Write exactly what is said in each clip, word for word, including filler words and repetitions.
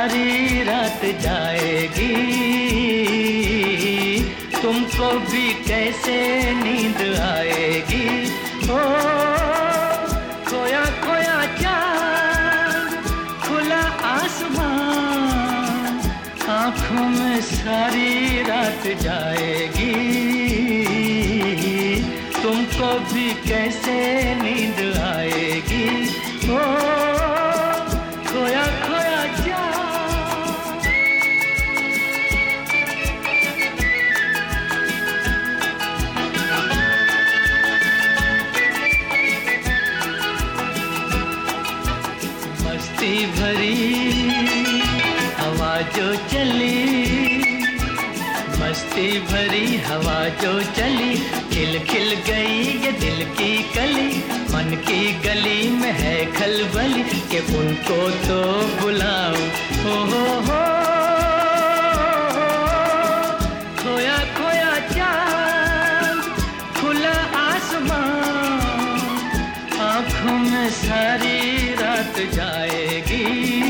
सारी रात जाएगी, तुमको भी कैसे नींद आएगी। ओ खोया खोया चाँद, खुला आसमान, आँखों में सारी रात जाएगी, तुमको भी कैसे नींद आएगी। ओ खोया खोया चाँद। मस्ती भरी हवा जो चली, मस्ती भरी हवा जो चली, खिल खिल गई ये दिल की कली, मन की गली में है खलबली कि उनको तो बुलाओ। हो हो हो खोया खोया चाँद, खुला आसमान, आँखों में सारी रात जाएगी,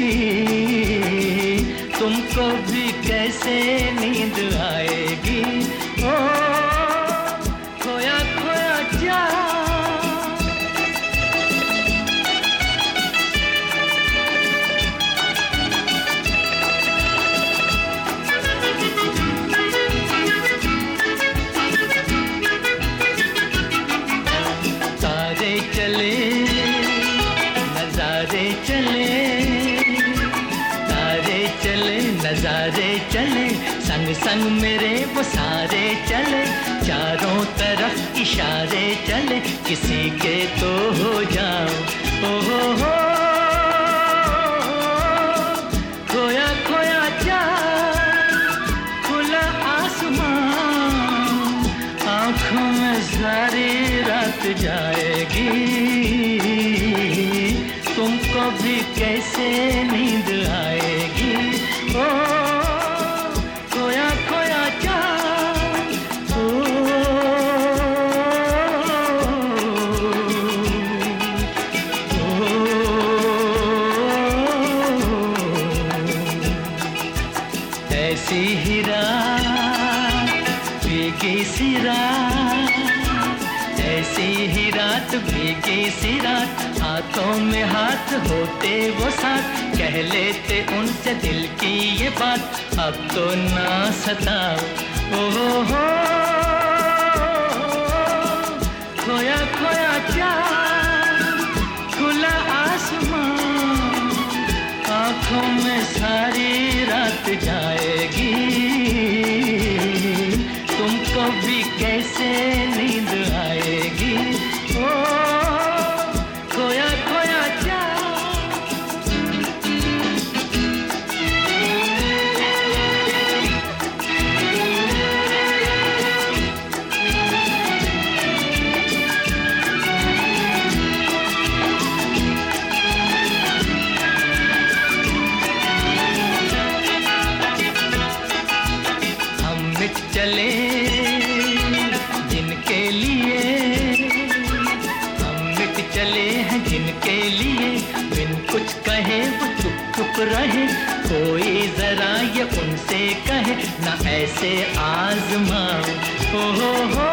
तुमको भी कैसे नींद आएगी। ओ खोया खोया चाँद। तारे चले नजारे चले, तारे चले नजारे चले, संग संग मेरे वो सारे चले, चारों तरफ इशारे चले, किसी के तो हो जाओ। ओ हो हो खोया खोया चाँद, खुला आसमान, आँखों में सारी रात जाएगी, तुमको भी कैसे नींद आएगी। ओ खोया खोया चाँद। ओ, ओ, ऐसी ही रात भीगी सी रात, ऐसी ही रात भीगी सी रात, हाथों में हाथ होते वो साथ, कह लेते उनसे दिल की ये बात, अब तो ना सताओ। ओ हो हो खोया खोया चाँद, खुला आसमान, आँखों में सारी रात जाएगी, तुमको भी कैसे नींद आएगी। ओ खोया खोया चाँद। हम मिट चले जिनके लिए, हम मिट चले हैं जिनके लिए, बिन कुछ कहे वो चुप चुप रहे, कोई जरा ये उनसे कहे ना ऐसे आजमाओ। हो हो हो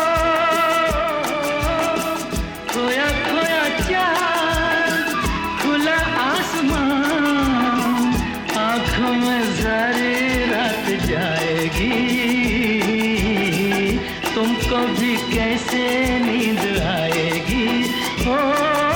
खोया खोया चाँद, खुला आसमान, आँखों में सारी रात जाएगी, तुमको भी कैसे नींद आएगी। ओ